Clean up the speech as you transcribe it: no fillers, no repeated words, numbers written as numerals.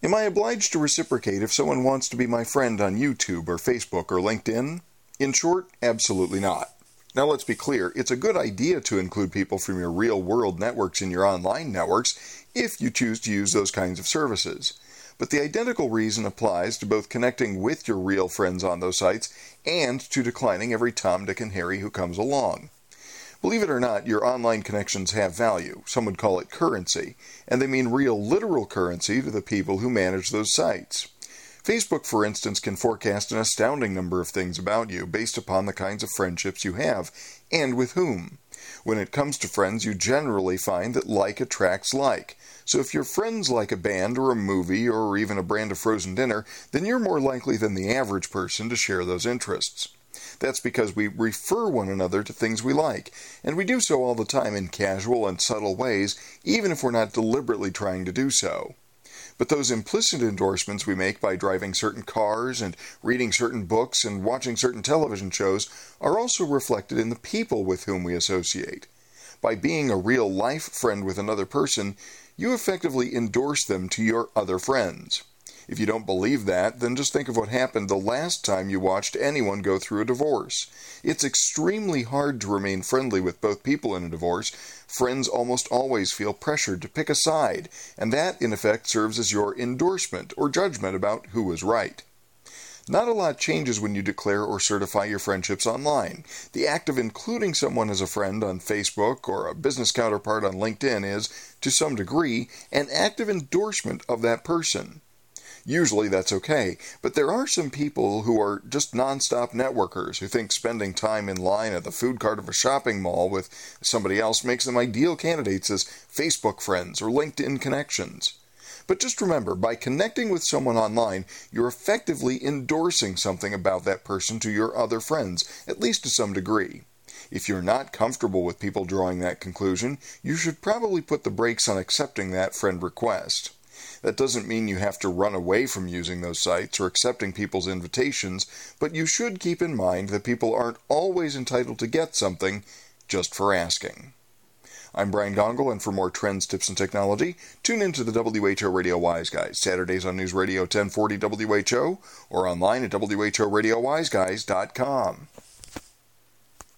Am I obliged to reciprocate if someone wants to be my friend on YouTube or Facebook or LinkedIn? In short, absolutely not. Now let's be clear, it's a good idea to include people from your real-world networks in your online networks if you choose to use those kinds of services. But the identical reason applies to both connecting with your real friends on those sites and to declining every Tom, Dick, and Harry who comes along. Believe it or not, your online connections have value. Some would call it currency, and they mean real, literal currency to the people who manage those sites. Facebook, for instance, can forecast an astounding number of things about you based upon the kinds of friendships you have, and with whom. When it comes to friends, you generally find that like attracts like. So if your friends like a band or a movie or even a brand of frozen dinner, then you're more likely than the average person to share those interests. That's because we refer one another to things we like, and we do so all the time in casual and subtle ways, even if we're not deliberately trying to do so. But those implicit endorsements we make by driving certain cars and reading certain books and watching certain television shows are also reflected in the people with whom we associate. By being a real-life friend with another person, you effectively endorse them to your other friends. If you don't believe that, then just think of what happened the last time you watched anyone go through a divorce. It's extremely hard to remain friendly with both people in a divorce. Friends almost always feel pressured to pick a side, and that, in effect, serves as your endorsement or judgment about who was right. Not a lot changes when you declare or certify your friendships online. The act of including someone as a friend on Facebook or a business counterpart on LinkedIn is, to some degree, an act of endorsement of that person. Usually that's okay, but there are some people who are just non-stop networkers who think spending time in line at the food cart of a shopping mall with somebody else makes them ideal candidates as Facebook friends or LinkedIn connections. But just remember, by connecting with someone online, you're effectively endorsing something about that person to your other friends, at least to some degree. If you're not comfortable with people drawing that conclusion, you should probably put the brakes on accepting that friend request. That doesn't mean you have to run away from using those sites or accepting people's invitations, but you should keep in mind that people aren't always entitled to get something just for asking. I'm Brian Gongol, and for more trends, tips, and technology, tune into the WHO Radio Wise Guys, Saturdays on News Radio 1040 WHO, or online at whoradiowiseguys.com.